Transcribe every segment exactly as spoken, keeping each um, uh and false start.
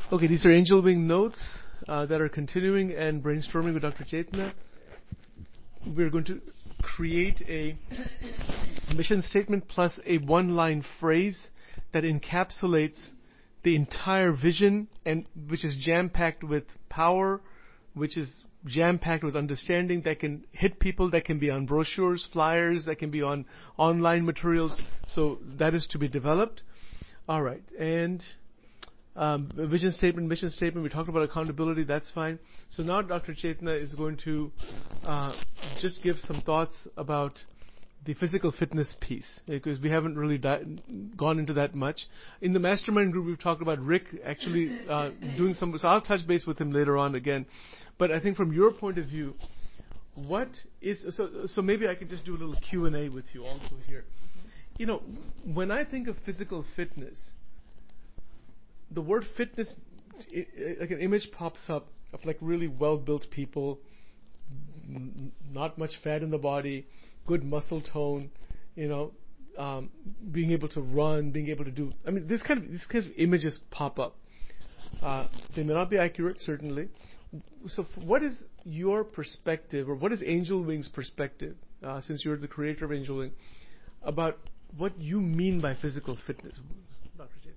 Okay, these are Angel Wing notes uh, that are continuing and brainstorming with Doctor Chaitanya. We're going to create a mission statement plus a one-line phrase that encapsulates the entire vision, and which is jam-packed with power, which is jam-packed with understanding, that can hit people, that can be on brochures, flyers, that can be on online materials. So that is to be developed. All right, and um, vision statement, mission statement, we talked about accountability, that's fine. So now Doctor Chaitanya is going to uh, just give some thoughts about the physical fitness piece, because we haven't really di- gone into that much. In the mastermind group, we've talked about Rick actually uh, doing some, so I'll touch base with him later on again. But I think from your point of view, what is, so, so maybe I could just do a little Q and A with you also here. You know, when I think of physical fitness, the word fitness, it, it, like an image pops up of like really well-built people, n- not much fat in the body, good muscle tone, you know, um, being able to run, being able to do. I mean, this kind of these kinds of images pop up. Uh, they may not be accurate, certainly. So, f- what is your perspective, or what is Angel Wing's perspective, uh, since you're the creator of Angel Wing, about what you mean by physical fitness, Doctor J?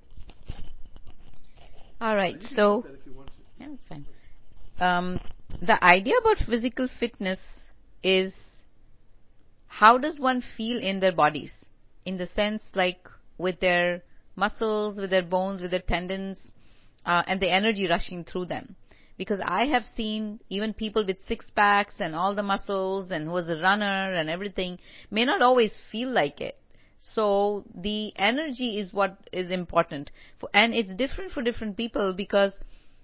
All right. So, yeah, that's fine. Um, the idea about physical fitness is, how does one feel in their bodies? In the sense, like, with their muscles, with their bones, with their tendons, uh, and the energy rushing through them. Because I have seen even people with six packs and all the muscles and who was a runner and everything may not always feel like it. So the energy is what is important. For, and it's different for different people, because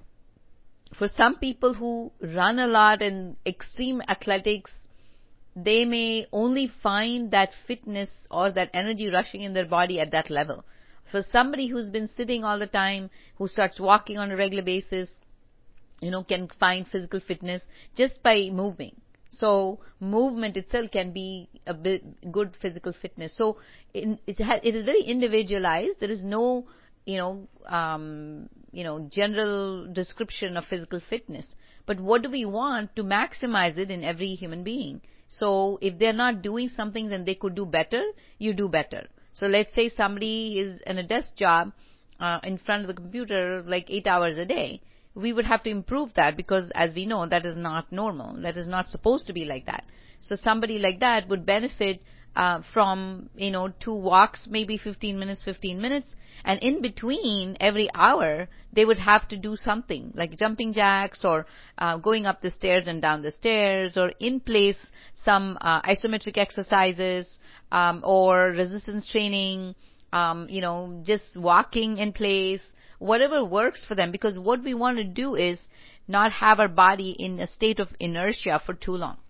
for some people who run a lot in extreme athletics, they may only find that fitness or that energy rushing in their body at that level. For somebody who's been sitting all the time, who starts walking on a regular basis, you know, can find physical fitness just by moving. So movement itself can be a bit good physical fitness. So in, it, ha, it is very individualized. There is no, you know, um, you know, general description of physical fitness. But what do we want to maximize it in every human being? So if they're not doing something and they could do better, you do better. So let's say somebody is in a desk job uh, in front of the computer like eight hours a day. We would have to improve that, because as we know, that is not normal. That is not supposed to be like that. So somebody like that would benefit uh, from, you know, two walks, maybe fifteen minutes, fifteen minutes. And in between every hour, they would have to do something like jumping jacks, or uh, going up the stairs and down the stairs, or in place some uh, isometric exercises, um, or resistance training, um, you know, just walking in place, whatever works for them. Because what we want to do is not have our body in a state of inertia for too long.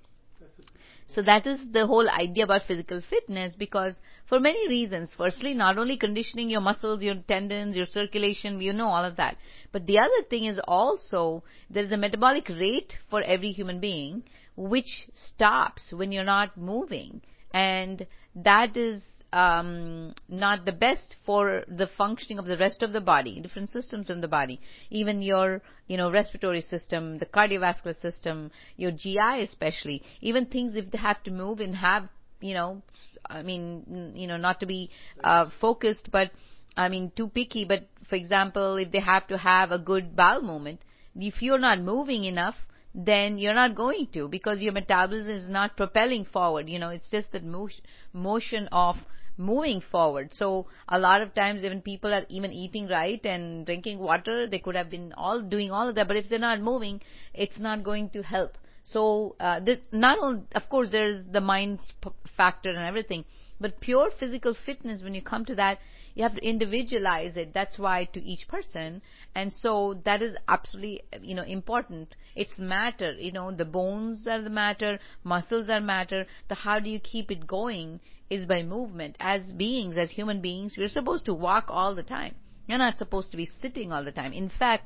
So that is the whole idea about physical fitness, because for many reasons. Firstly, not only conditioning your muscles, your tendons, your circulation, you know all of that. But the other thing is also there is a metabolic rate for every human being which stops when you're not moving. And that is um, not the best for the functioning of the rest of the body, different systems in the body, even your, you know, respiratory system, the cardiovascular system, your G I especially, even things if they have to move and have, you know, I mean, you know, not to be uh, focused, but I mean, too picky, but for example, if they have to have a good bowel movement, if you're not moving enough, then you're not going to, because your metabolism is not propelling forward. You know, it's just that motion, motion of moving forward. So a lot of times even people are even eating right and drinking water, they could have been all doing all of that, but if they're not moving, it's not going to help. So uh, this, not only, of course, there's the mind factor and everything, but pure physical fitness, when you come to that, you have to individualize it. That's why to each person. And so that is absolutely, you know, important. It's matter, you know, the bones are the matter, muscles are matter. The how do you keep it going is by movement. As beings, as human beings, we're supposed to walk all the time. You're not supposed to be sitting all the time. In fact,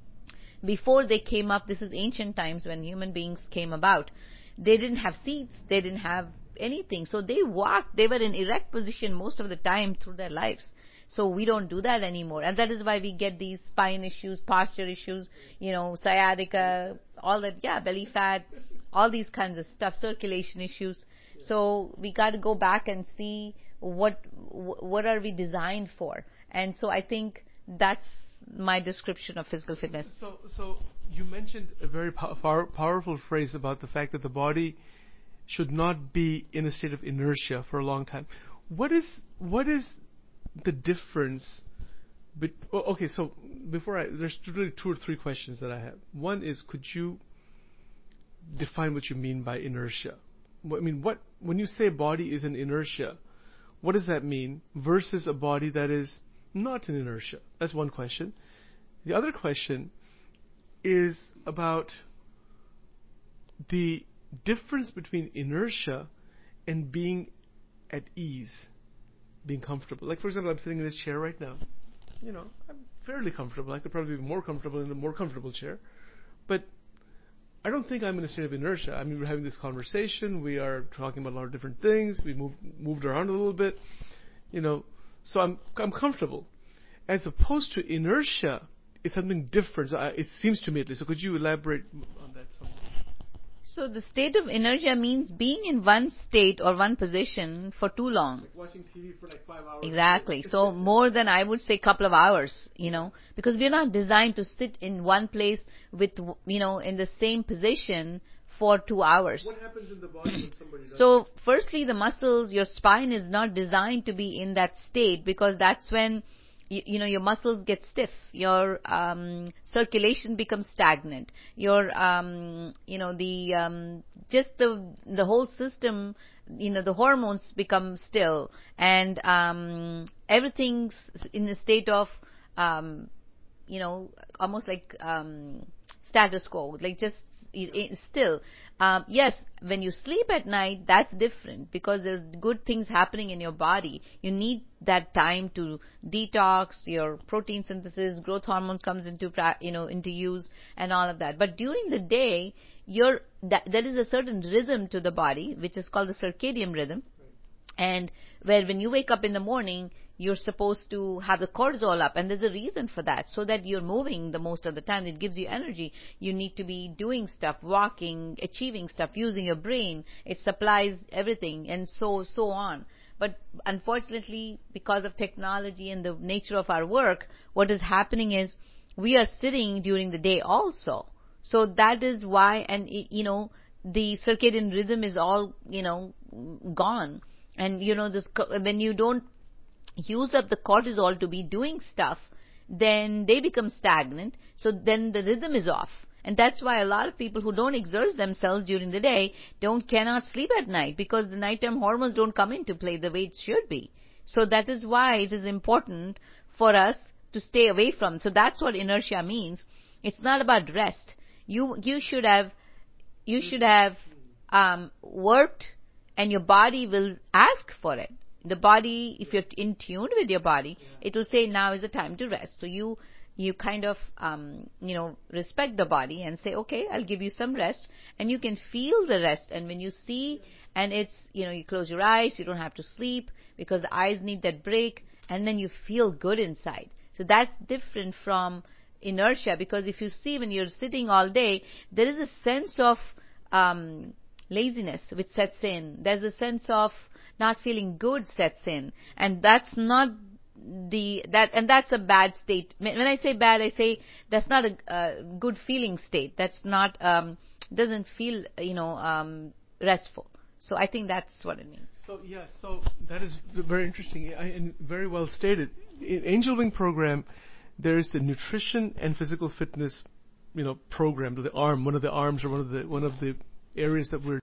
before they came up, this is ancient times when human beings came about, they didn't have seats, they didn't have anything. So they walked, they were in erect position most of the time through their lives. So we don't do that anymore. And that is why we get these spine issues, posture issues, you know, sciatica, all that, yeah, belly fat, all these kinds of stuff, circulation issues. So we got to go back and see what what are we designed for. And so I think that's my description of physical fitness. So, so you mentioned a very pow- pow- powerful phrase about the fact that the body should not be in a state of inertia for a long time. What is what is the difference? Be- oh, okay, so before I, there's really two or three questions that I have. One is, could you define what you mean by inertia? I mean, what when you say a body is in inertia, what does that mean versus a body that is not in inertia? That's one question. The other question is about the difference between inertia and being at ease, being comfortable. Like, for example, I'm sitting in this chair right now. You know, I'm fairly comfortable. I could probably be more comfortable in a more comfortable chair. But I don't think I'm in a state of inertia. I mean, we're having this conversation. We are talking about a lot of different things. We moved moved around a little bit. You know, so I'm I'm comfortable. As opposed to inertia, it's something different. So I, it seems to me at least. So could you elaborate on that somewhat? So the state of inertia means being in one state or one position for too long. Like watching T V for like five hours. Exactly. So more than, I would say, a couple of hours, you know, because we're not designed to sit in one place with, you know, in the same position for two hours. What happens in the body when somebody does So firstly, the muscles, your spine is not designed to be in that state, because that's when You, you know, your muscles get stiff, your um, circulation becomes stagnant, your, um, you know, the, um, just the, the whole system, you know, the hormones become still, and um, everything's in a state of, um, you know, almost like um, status quo, like just still. Um, yes, when you sleep at night, that's different, because there's good things happening in your body. You need that time to detox, your protein synthesis, growth hormones comes into, you know, into use, and all of that. But during the day, you're, that, there is a certain rhythm to the body, which is called the circadian rhythm. And where when you wake up in the morning, you're supposed to have the cortisol up, and there's a reason for that, so that you're moving the most of the time. It gives you energy. You need to be doing stuff, walking, achieving stuff, using your brain. It supplies everything, and so so on. But unfortunately, because of technology and the nature of our work, what is happening is we are sitting during the day also. So that is why, and you know, the circadian rhythm is all, you know, gone. And you know, this, when you don't use up the cortisol to be doing stuff, then they become stagnant. So then the rhythm is off. And that's why a lot of people who don't exert themselves during the day don't cannot sleep at night, because the nighttime hormones don't come into play the way it should be. So that is why it is important for us to stay away from. So that's what inertia means. It's not about rest. You you should have you should have um, worked, and your body will ask for it. The body, if you're in tune with your body, it will say, now is the time to rest. So you you kind of, um, you know, respect the body and say, okay, I'll give you some rest. And you can feel the rest. And when you see, and it's, you know, you close your eyes, you don't have to sleep, because the eyes need that break, and then you feel good inside. So that's different from inertia, because if you see, when you're sitting all day, there is a sense of um, laziness which sets in. There's a sense of not feeling good sets in, and that's not the that and that's a bad state. When I say bad, I say that's not a, a good feeling state. That's not um, doesn't feel, you know, um, restful. So I think that's what it means. So yeah, so that is very interesting and very well stated. In Angel Wing program, there is the nutrition and physical fitness, you know, program, the arm, one of the arms or one of the one of the areas that we're